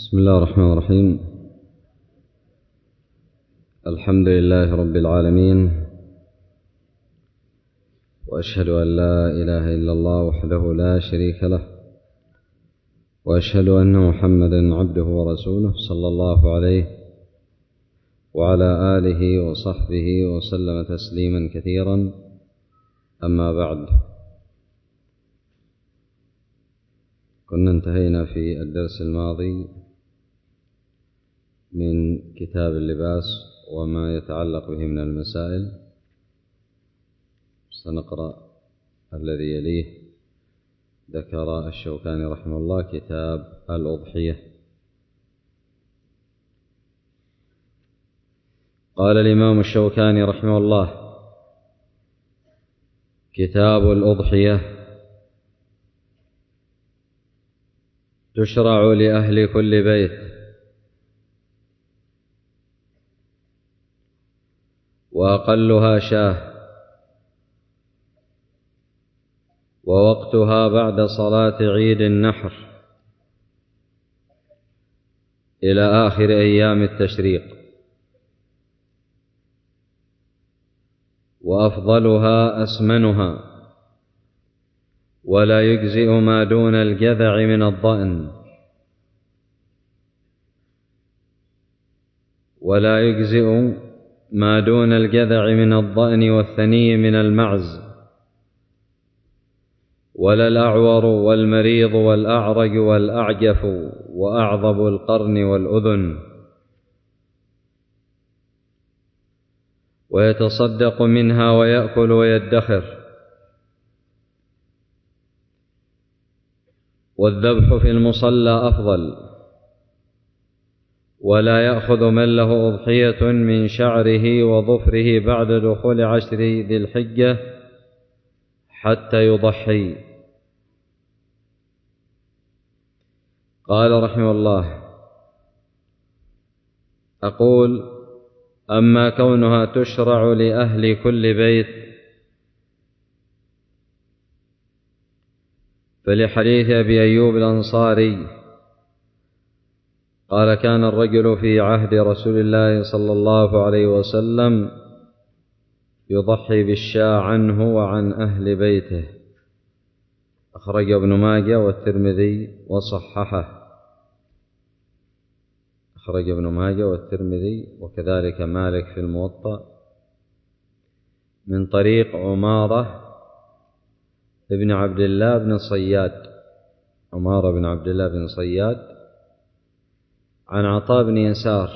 بسم الله الرحمن الرحيم. الحمد لله رب العالمين، وأشهد أن لا إله إلا الله وحده لا شريك له، وأشهد أن محمدا عبده ورسوله صلى الله عليه وعلى آله وصحبه وسلم تسليما كثيرا. أما بعد، كنا انتهينا في الدرس الماضي من كتاب اللباس وما يتعلق به من المسائل. سنقرأ الذي يليه. ذكر الشوكاني رحمه الله كتاب الأضحية. قال الإمام الشوكاني رحمه الله: كتاب الأضحية. تشرع لأهل كل بيت، وأقلها شاة، ووقتها بعد صلاة عيد النحر إلى آخر أيام التشريق، وأفضلها أسمنها، ولا يجزئ ما دون الجذع من الضأن، ولا يجزئ ما دون الجذع من الضأن والثني من المعز، ولا الأعور والمريض والأعرج والأعجف وأعظب القرن والأذن. ويتصدق منها ويأكل ويدخر. والذبح في المصلى أفضل، ولا يأخذ من له أضحية من شعره وظفره بعد دخول 10 ذي الحجة حتى يضحي. قال رحمه الله: أقول: أما كونها تشرع لأهل كل بيت فلحديث أبي أيوب الأنصاري قال: كان الرجل في عهد رسول الله صلى الله عليه وسلم يضحي بالشاة عنه وعن أهل بيته. أخرج ابن ماجه والترمذي وصححه. أخرج ابن ماجه والترمذي وكذلك مالك في الموطأ من طريق عمارة بن عبد الله بن صياد، عمارة بن عبد الله بن صياد، عن عطاء بن يسار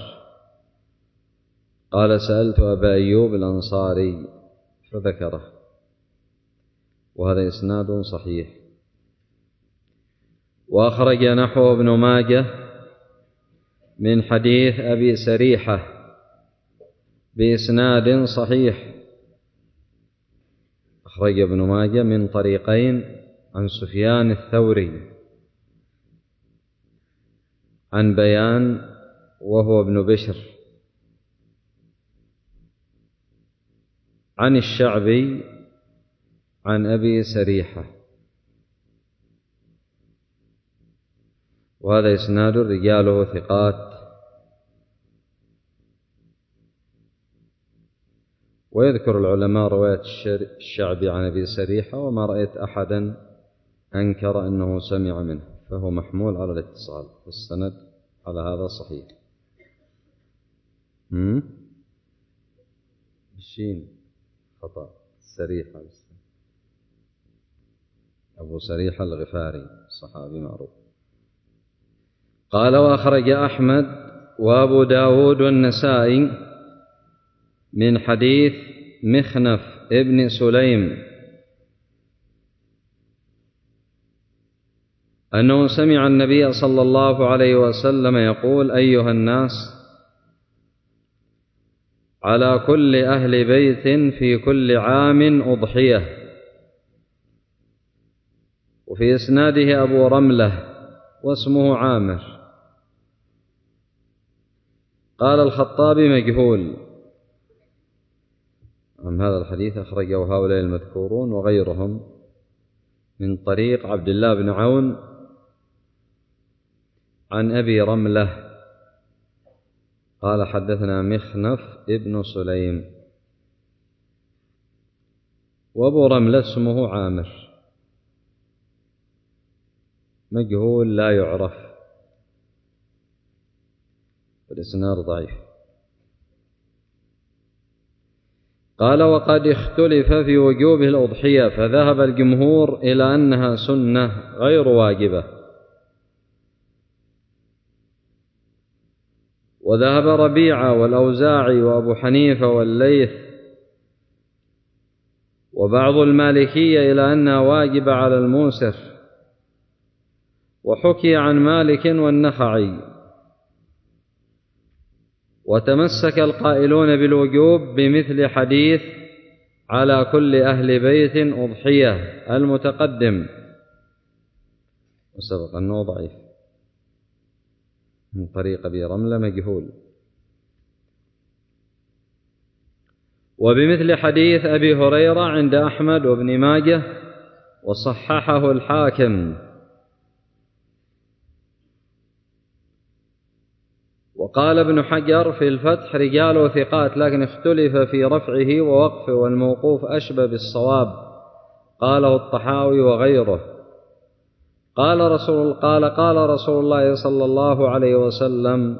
قال: سألت أبا أيوب الأنصاري فذكره. وهذا إسناد صحيح. وأخرج نحوه ابن ماجه من حديث أبي سريحة بإسناد صحيح. أخرج ابن ماجه من طريقين عن سفيان الثوري عن بيان وهو ابن بشر عن الشعبي عن أبي سريحة. وهذا إسناد رجاله ثقات. ويذكر العلماء رواية الشعبي عن أبي سريحة، وما رأيت أحدا أنكر أنه سمع منه، فهو محمول على الاتصال، والسند على هذا صحيح. الشين خطأ، سريحة، أبو سريحة الغفاري صحابي معروف. قال: وأخرج أحمد وأبو داود والنسائي من حديث مخنف ابن سليم أنه سمع النبي صلى الله عليه وسلم يقول: أيها الناس، على كل أهل بيت في كل عام أضحية. وفي إسناده أبو رملة واسمه عامر. قال الخطابي: مجهول. هذا الحديث أخرجه هؤلاء المذكورون وغيرهم من طريق عبد الله بن عون عن أبي رملة قال حدثنا مخنف ابن سليم. وأبو رملة اسمه عامر مجهول لا يعرف، الإسناد ضعيف. قال وقد اختلف في وجوب الأضحية، فذهب الجمهور إلى أنها سنة غير واجبة، وذهب ربيعة والأوزاعي وأبو حنيفة والليث وبعض المالكية إلى أنها واجبة على الموسر، وحكي عن مالك والنخعي. وتمسك القائلون بالوجوب بمثل حديث على كل أهل بيت أضحية المتقدم، وسبق أنه ضعيف من طريق أبي رملة مجهول. وبمثل حديث أبي هريرة عند أحمد وابن ماجه وصححه الحاكم. وقال ابن حجر في الفتح رجاله ثقات، لكن اختلف في رفعه ووقفه، والموقوف أشبه بالصواب، قاله الطحاوي وغيره. قال رسول الله صلى الله عليه وسلم: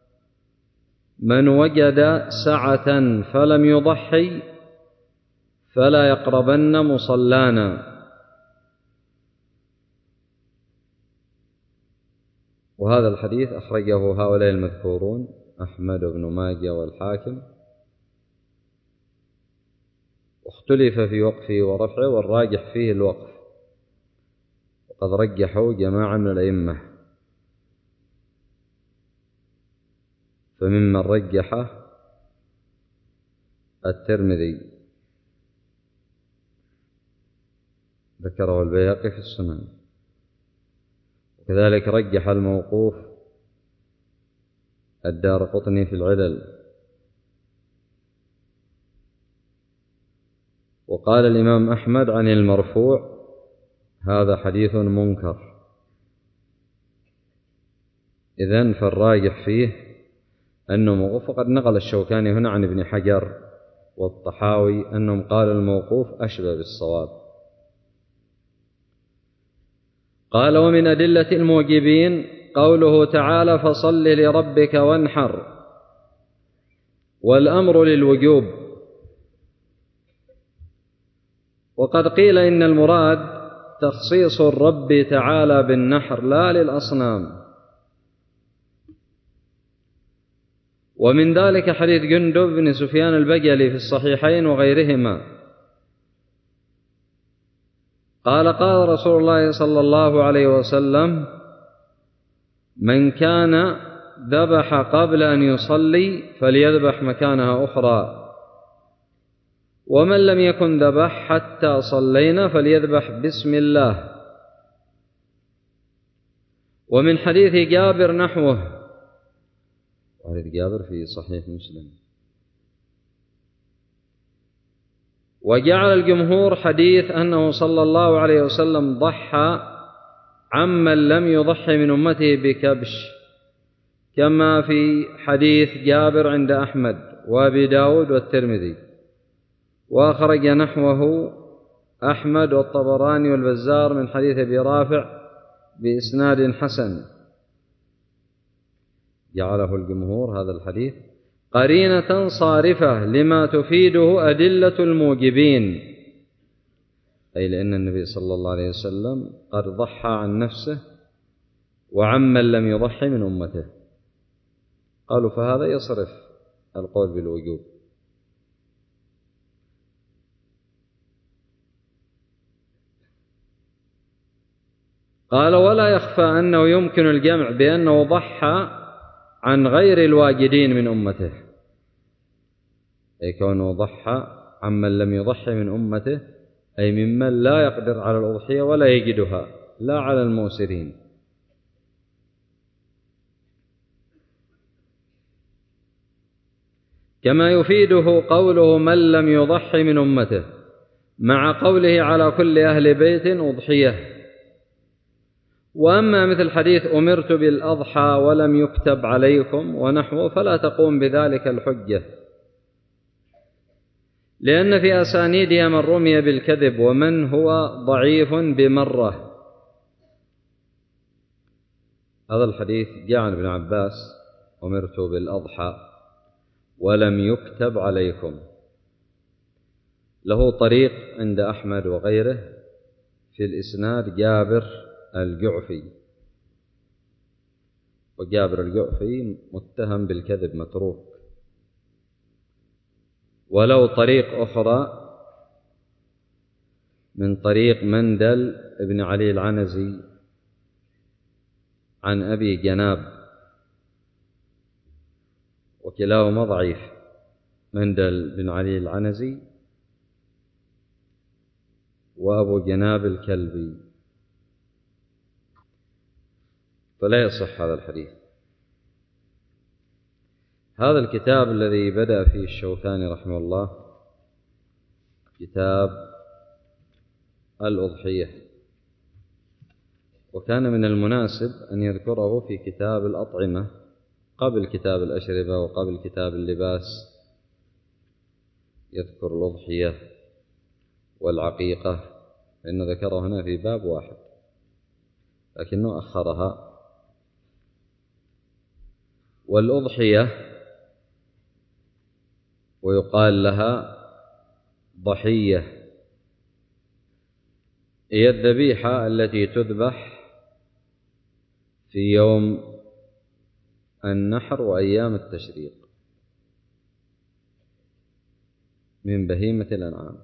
من وجد سعة فلم يضحي فلا يقربن مصلانا. وهذا الحديث أخرجه هؤلاء المذكورون أحمد بن ماجه والحاكم، واختلف في وقفه ورفعه، والراجح فيه الوقف، وقد رجحوا جماعة من الأئمة، فممن رجح الترمذي ذكره البيهقي في السنن، وكذلك رجح الموقوف الدارقطني في العلل. وقال الإمام أحمد عن المرفوع: هذا حديث منكر. إذن فالراجح فيه أنه موقوف. وقد نقل الشوكاني هنا عن ابن حجر والطحاوي أنهم قالوا الموقوف أشبه بالصواب. قال: ومن أدلة الموجبين قوله تعالى: فصل لربك وانحر، والأمر للوجوب. وقد قيل إن المراد تخصيص الرب تعالى بالنحر لا للأصنام. ومن ذلك حديث جندب بن سفيان البجلي في الصحيحين وغيرهما قال: قال رسول الله صلى الله عليه وسلم: من كان ذبح قبل أن يصلي فليذبح مكانها أخرى، ومن لم يكن ذبح حتى صلينا فليذبح بسم الله. ومن حديث جابر نحوه، حديث جابر في صحيح مسلم. وجعل الجمهور حديث أنه صلى الله عليه وسلم ضحى عمن لم يضحي من أمته بكبش، كما في حديث جابر عند أحمد وأبي داود والترمذي. وأخرج نحوه أحمد والطبراني والبزار من حديث أبي رافع بإسناد حسن. جعله الجمهور هذا الحديث قرينة صارفة لما تفيده أدلة الموجبين، أي لأن النبي صلى الله عليه وسلم قد ضحى عن نفسه وعمن لم يضحي من أمته. قالوا فهذا يصرف القول بالوجوب. قال: ولا يخفى أنه يمكن الجمع بأنه ضحى عن غير الواجدين من أمته، أي كونه ضحى عمن لم يضحي من أمته، أي ممن لا يقدر على الأضحية ولا يجدها، لا على الموسرين. كما يفيده قوله من لم يضحي من أمته مع قوله على كل أهل بيت أضحية. وأما مثل حديث أمرت بالأضحى ولم يكتب عليكم ونحوه فلا تقوم بذلك الحجة، لأن في أسانيدها من رمي بالكذب ومن هو ضعيف بمرة. هذا الحديث جاء عن ابن عباس: أمرت بالأضحى ولم يكتب عليكم. له طريق عند أحمد وغيره في الإسناد جابر الجعفي، وجابر الجعفي متهم بالكذب متروك. ولو طريق أخرى من طريق مندل ابن علي العنزي عن أبي جناب، وكلاهما ضعيف، مندل بن علي العنزي وأبو جناب الكلبي، فلا يصح هذا الحديث. هذا الكتاب الذي بدأ فيه الشوكاني رحمه الله كتاب الأضحية، وكان من المناسب أن يذكره في كتاب الأطعمة قبل كتاب الأشربة وقبل كتاب اللباس، يذكر الأضحية والعقيقة، لأنه ذكره هنا في باب واحد لكنه أخرها. والأضحية ويقال لها ضحية هي الذبيحة التي تذبح في يوم النحر وأيام التشريق من بهيمة الأنعام،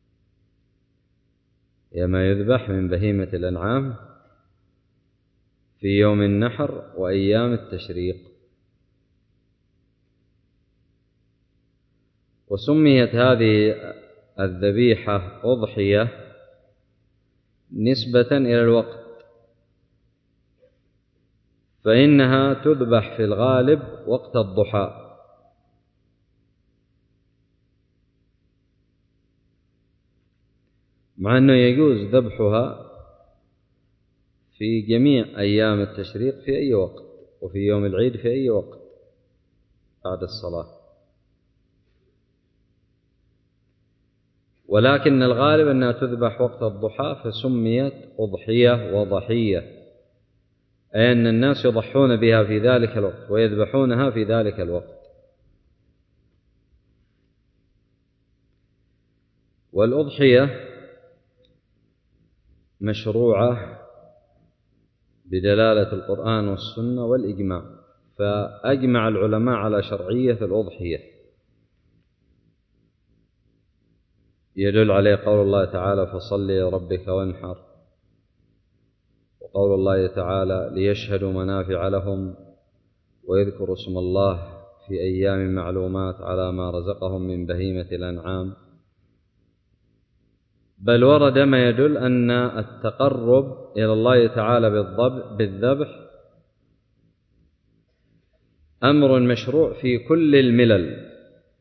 هي ما يذبح من بهيمة الأنعام في يوم النحر وأيام التشريق. وسميت هذه الذبيحة أضحية نسبة إلى الوقت، فإنها تذبح في الغالب وقت الضحى، مع أنه يجوز ذبحها في جميع أيام التشريق في أي وقت، وفي يوم العيد في أي وقت بعد الصلاة، ولكن الغالب أنها تذبح وقت الضحى فسميت أضحية وضحية، أي أن الناس يضحون بها في ذلك الوقت ويذبحونها في ذلك الوقت. والأضحية مشروعة بدلالة القرآن والسنة والإجماع، فأجمع العلماء على شرعية الأضحية، يدل عليه قول الله تعالى: فصل لربك وانحر، وقول الله تعالى: ليشهدوا منافع لهم ويذكروا اسم الله في أيام معلومات على ما رزقهم من بهيمة الأنعام. بل ورد ما يدل أن التقرب إلى الله تعالى بالذبح أمر مشروع في كل الملل،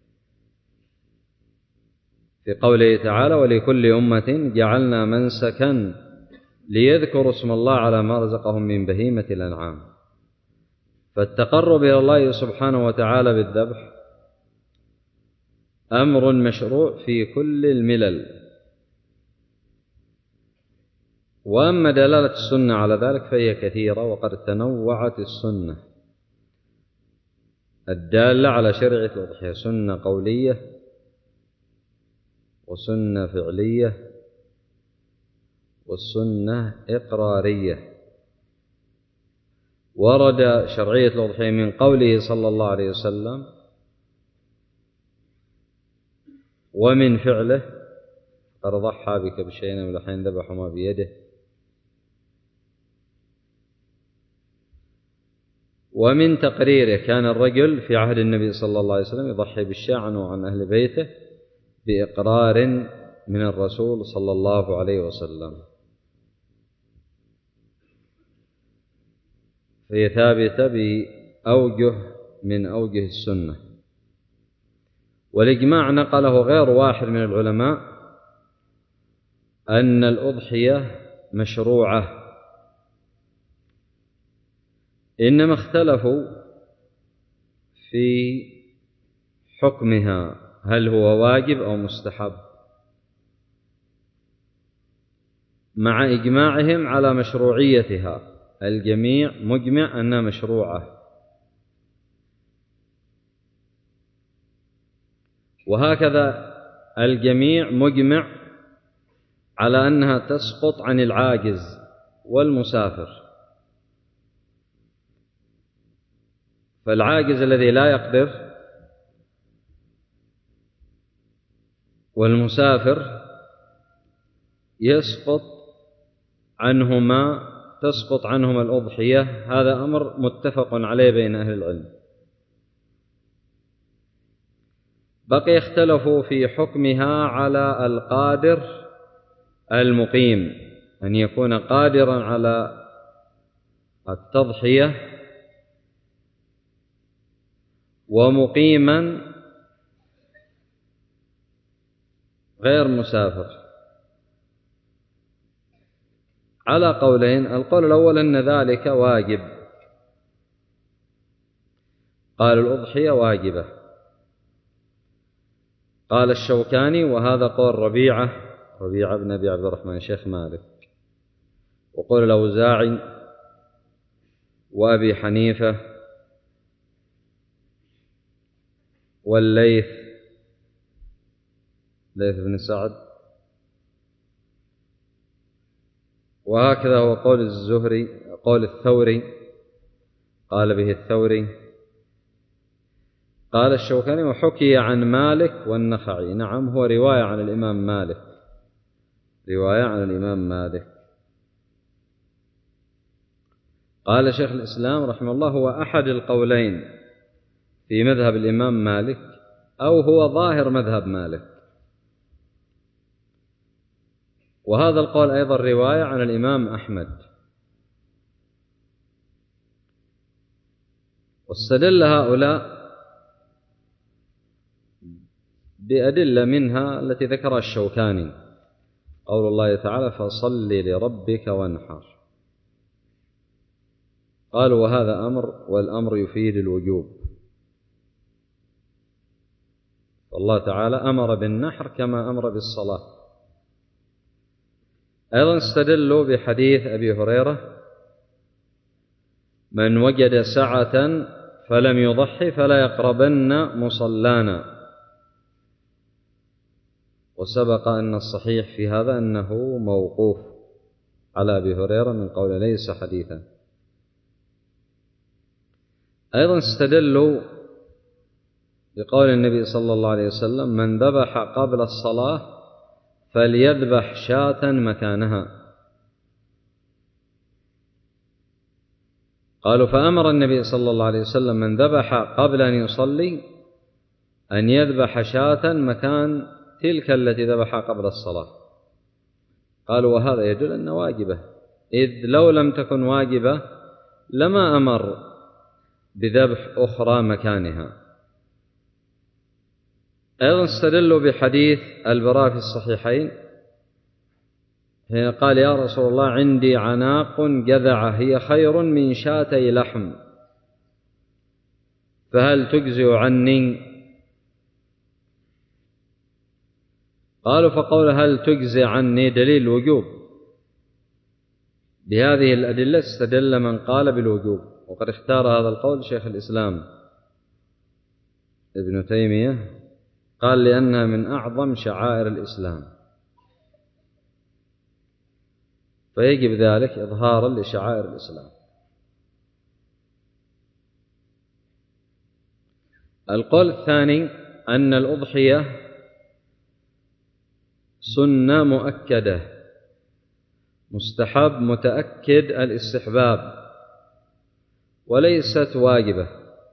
في قوله تعالى: ولكل أمة جعلنا منسكا ليذكروا اسم الله على ما رزقهم من بهيمة الأنعام. فالتقرب إلى الله سبحانه وتعالى بالذبح أمر مشروع في كل الملل. وأما دلالة السنة على ذلك فهي كثيرة، وقد تنوعت السنة الدالة على شريعة الأضحية: سنة قولية وسنة فعلية والسنة إقرارية. ورد شرعية الأضحية من قوله صلى الله عليه وسلم ومن فعله: قد ضحى بكبشين من لحين ذبحهما بيده. ومن تقريره: كان الرجل في عهد النبي صلى الله عليه وسلم يضحي بالشاة عنه وعن أهل بيته بإقرار من الرسول صلى الله عليه وسلم، فهي ثابتة بأوجه من أوجه السنة. والإجماع نقله غير واحد من العلماء أن الأضحية مشروعة إنما اختلفوا في حكمها، هل هو واجب أو مستحب، مع إجماعهم على مشروعيتها. الجميع مجمع أنها مشروعة، وهكذا الجميع مجمع على أنها تسقط عن العاجز والمسافر. فالعاجز الذي لا يقدر والمسافر تسقط عنهما الأضحية. هذا أمر متفق عليه بين أهل العلم. بقي اختلفوا في حكمها على القادر المقيم، أن يكون قادرا على التضحية ومقيما غير مسافر، على قولين. القول الأول أن ذلك واجب، قال الأضحية واجبة. قال الشوكاني وهذا قول ربيعة بن أبي عبد الرحمن شيخ مالك، وقول الأوزاعي وأبي حنيفة والليث بن سعد، وهكذا هو قول الثوري، قال به الثوري. قال الشوكاني وحكي عن مالك والنخعي. نعم، هو رواية عن الإمام مالك. قال شيخ الإسلام رحمه الله هو أحد القولين في مذهب الإمام مالك، أو هو ظاهر مذهب مالك. وهذا القول أيضا رواية عن الإمام أحمد. واستدل هؤلاء بأدلة منها التي ذكرها الشوكاني، قول الله تعالى فصل لربك وانحر. قالوا وهذا أمر، والأمر يفيد الوجوب، فالله تعالى أمر بالنحر كما أمر بالصلاة. أيضا استدلوا بحديث أبي هريرة من وجد سعة فلم يضحي فلا يقربن مصلانا، وسبق أن الصحيح في هذا أنه موقوف على أبي هريرة من قول ليس حديثا. أيضا استدلوا بقول النبي صلى الله عليه وسلم من ذبح قبل الصلاة فليذبح شاة مكانها. قالوا فأمر النبي صلى الله عليه وسلم من ذبح قبل أن يصلي أن يذبح شاة مكان تلك التي ذبحها قبل الصلاة. قالوا وهذا يدل أنها واجبة، إذ لو لم تكن واجبة لما أمر بذبح أخرى مكانها. أيضا استدلوا بحديث البراء في الصحيحين حين قال يا رسول الله عندي عناق جذعة هي خير من شاتي لحم فهل تجزئ عني؟ قالوا فقول هل تجزئ عني دليل الوجوب. بهذه الأدلة استدل من قال بالوجوب، وقد اختار هذا القول شيخ الإسلام ابن تيمية، قال لأنها من أعظم شعائر الإسلام، فيجب ذلك إظهارا لشعائر الإسلام. القول الثاني أن الأضحية سنة مؤكدة، مستحب متأكد الاستحباب، وليست واجبة.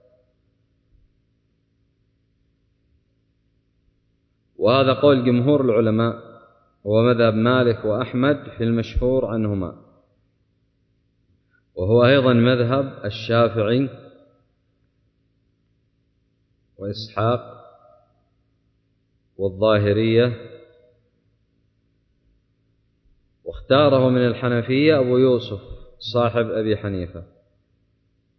وهذا قول جمهور العلماء، هو مذهب مالك وأحمد في المشهور عنهما، وهو أيضا مذهب الشافعي وإسحاق والظاهرية، واختاره من الحنفية أبو يوسف صاحب أبي حنيفة.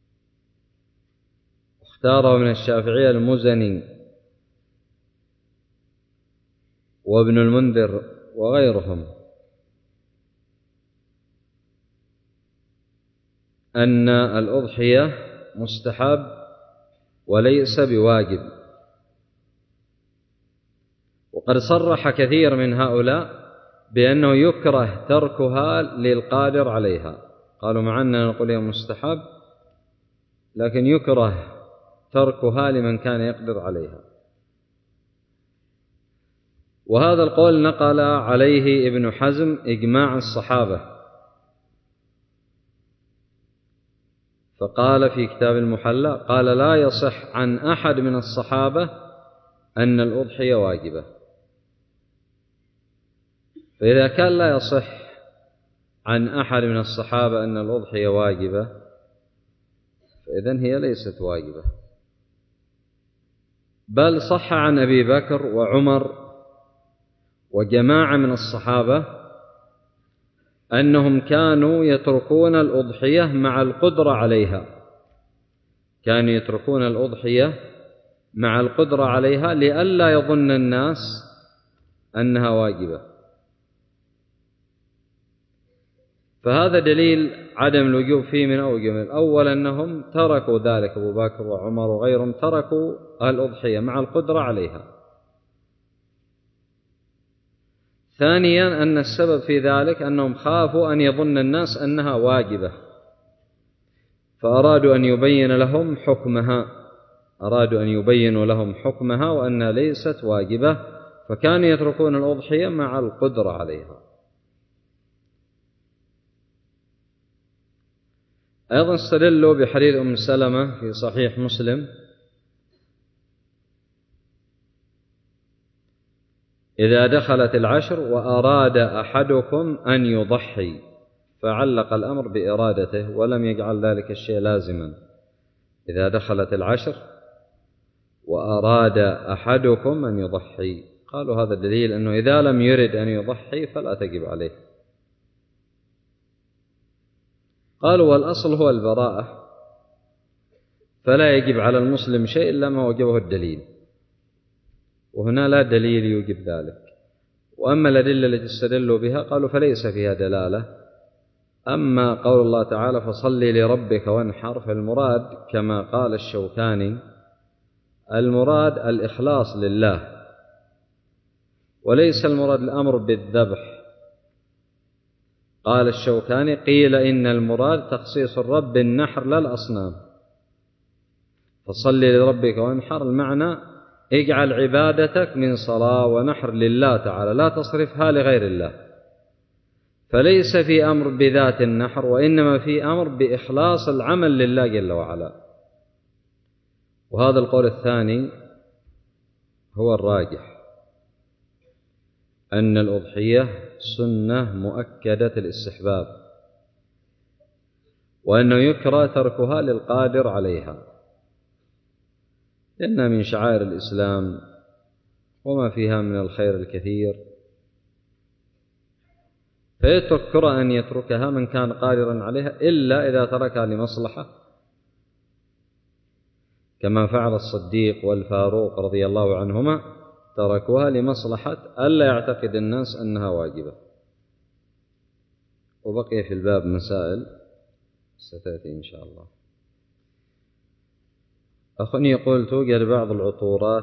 اختاره من الشافعية المزني وابن المنذر وغيرهم أن الأضحية مستحب وليس بواجب، وقد صرح كثير من هؤلاء بأنه يكره تركها للقادر عليها، قالوا مع أننا نقول هي مستحب لكن يكره تركها لمن كان يقدر عليها. وهذا القول نقل عليه ابن حزم إجماع الصحابة، فقال في كتاب المحلى قال لا يصح عن أحد من الصحابة أن الأضحية واجبة. فإذا كان لا يصح عن أحد من الصحابة أن الأضحية واجبة فإذن هي ليست واجبة، بل صح عن أبي بكر وعمر وجماعة من الصحابة أنهم كانوا يتركون الأضحية مع القدرة عليها، كانوا يتركون الأضحية مع القدرة عليها لئلا يظن الناس أنها واجبة. فهذا دليل عدم الوجوب فيه من أوجه. الأول أنهم تركوا ذلك، أبو بكر وعمر وغيرهم تركوا الأضحية مع القدرة عليها. ثانيا أن السبب في ذلك أنهم خافوا أن يظن الناس أنها واجبة، فأرادوا أن يبين لهم حكمها، أرادوا أن يبينوا لهم حكمها وأنها ليست واجبة، فكانوا يتركون الأضحية مع القدرة عليها. أيضا استدلوا بحديث أم سلمة في صحيح مسلم: إذا دخلت العشر وأراد أحدكم أن يضحي، فعلق الأمر بإرادته ولم يجعل ذلك الشيء لازما. إذا دخلت العشر وأراد أحدكم أن يضحي، قالوا هذا دليل أنه إذا لم يرد أن يضحي فلا تجب عليه. قالوا والأصل هو البراءة، فلا يجب على المسلم شيء إلا ما وجبه الدليل، وهنا لا دليل يوجب ذلك. وأما الأدلة التي استدلوا بها قالوا فليس فيها دلالة. أما قول الله تعالى فصل لربك وانحر، فالمراد كما قال الشوكاني المراد الإخلاص لله، وليس المراد الأمر بالذبح. قال الشوكاني قيل إن المراد تخصيص الرب بالنحر لا الأصنام، فصل لربك وانحر المعنى اجعل عبادتك من صلاة ونحر لله تعالى، لا تصرفها لغير الله. فليس في أمر بذات النحر، وإنما في أمر بإخلاص العمل لله جل وعلا. وهذا القول الثاني هو الراجح، أن الأضحية سنة مؤكدة الاستحباب، وأنه يكره تركها للقادر عليها، لأنها من شعائر الإسلام وما فيها من الخير الكثير، فيكره أن يتركها من كان قادرا عليها إلا إذا تركها لمصلحة، كما فعل الصديق والفاروق رضي الله عنهما، تركوها لمصلحة ألا يعتقد الناس أنها واجبة. وبقي في الباب مسائل ستأتي إن شاء الله. أخني يقول توجد بعض العطورات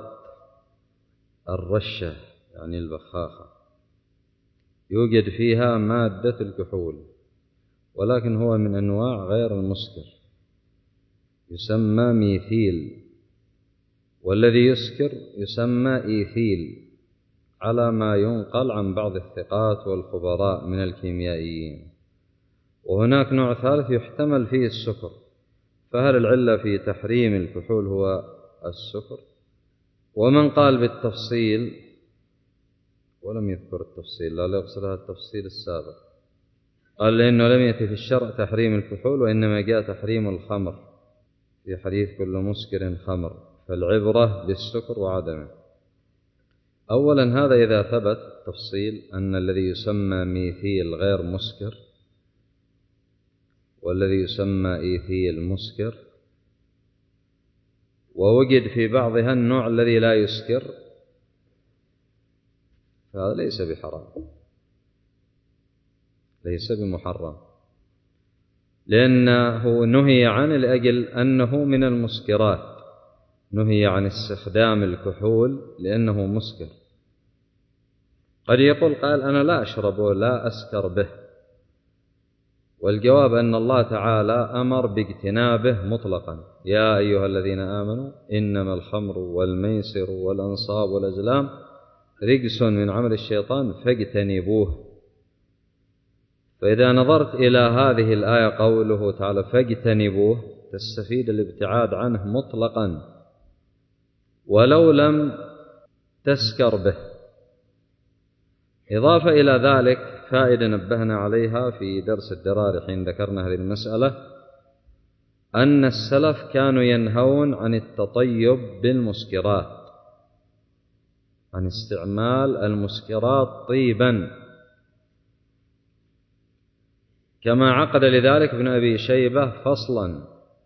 الرشة يعني البخاخة يوجد فيها مادة الكحول، ولكن هو من أنواع غير المسكر، يسمى ميثيل، والذي يسكر يسمى إيثيل على ما ينقل عن بعض الثقات والخبراء من الكيميائيين. وهناك نوع ثالث يحتمل فيه السكر، فهل العلة في تحريم الكحول هو السكر؟ ومن قال بالتفصيل ولم يذكر التفصيل، لا يقصد هذا التفصيل السابق، قال لأنه لم يأتي في الشرع تحريم الكحول، وإنما جاء تحريم الخمر في حديث كل مسكر خمر، فالعبرة بالسكر وعدمه. أولا هذا إذا ثبت تفصيل أن الذي يسمى ميثيل غير مسكر والذي يسمى إيثيل مسكر، ووجد في بعضها النوع الذي لا يسكر فهذا ليس بحرام، ليس بمحرم، لأنه نهي عنه لأجل أنه من المسكرات، نهي عن استخدام الكحول لأنه مسكر. قد يقول قال أنا لا أشربه لا أسكر به، والجواب أن الله تعالى أمر باجتنابه مطلقا: يا أيها الذين آمنوا إنما الخمر والميسر والأنصاب والأزلام رجس من عمل الشيطان فاجتنبوه. فإذا نظرت إلى هذه الآية قوله تعالى فاجتنبوه تستفيد الابتعاد عنه مطلقا ولو لم تسكر به. إضافة إلى ذلك فائدة نبهنا عليها في درس الدراري حين ذكرنا هذه المسألة، أن السلف كانوا ينهون عن التطيب بالمسكرات، عن استعمال المسكرات طيبا، كما عقد لذلك ابن أبي شيبة فصلا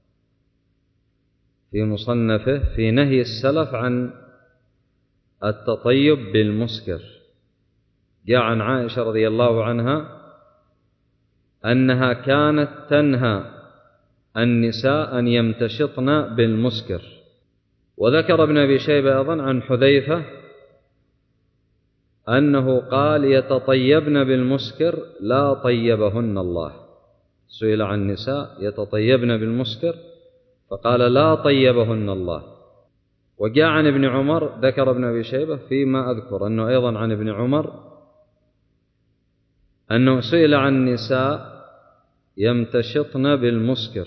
في مصنفه في نهي السلف عن التطيب بالمسكر. جاء عن عائشة رضي الله عنها أنها كانت تنهى النساء أن يمتشطن بالمسكر. وذكر ابن أبي شيبة أيضا عن حذيفة أنه قال يتطيبن بالمسكر لا طيبهن الله. سئل عن نساء يتطيبن بالمسكر فقال لا طيبهن الله. وجاء عن ابن عمر، ذكر ابن أبي شيبة فيما أذكر أنه أيضا عن ابن عمر أنه سئل عن نساء يمتشطن بالمسكر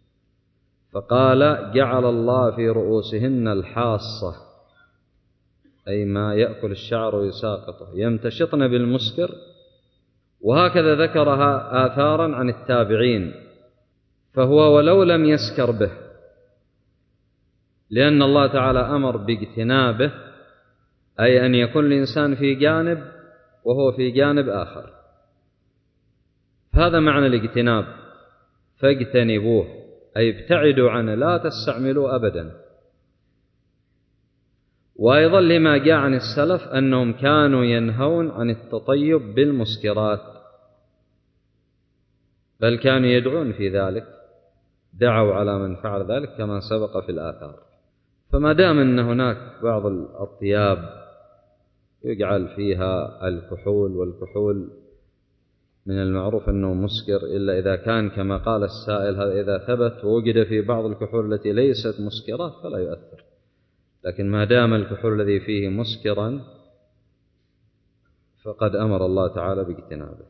فقال جعل الله في رؤوسهن الحاصة، أي ما يأكل الشعر ويساقطه، يمتشطن بالمسكر. وهكذا ذكرها آثارا عن التابعين. فهو ولو لم يسكر به، لأن الله تعالى أمر باجتنابه، أي أن يكون الإنسان في جانب وهو في جانب آخر، هذا معنى الاجتناب. فاجتنبوه أي ابتعدوا عنه، لا تستعملوا أبدا. وأيضا لما جاء عن السلف أنهم كانوا ينهون عن التطيب بالمسكرات، بل كانوا يدعون في ذلك، دعوا على من فعل ذلك كما سبق في الآثار. فما دام أن هناك بعض الأطياب يجعل فيها الكحول، والكحول من المعروف أنه مسكر إلا إذا كان كما قال السائل هذا إذا ثبت ووجد في بعض الكحول التي ليست مسكرات فلا يؤثر، لكن ما دام الكحول الذي فيه مسكرا فقد أمر الله تعالى باجتنابه.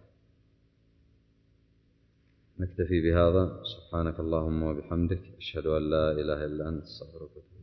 نكتفي بهذا. سبحانك اللهم وبحمدك، أشهد أن لا إله إلا أنت، أستغفرك.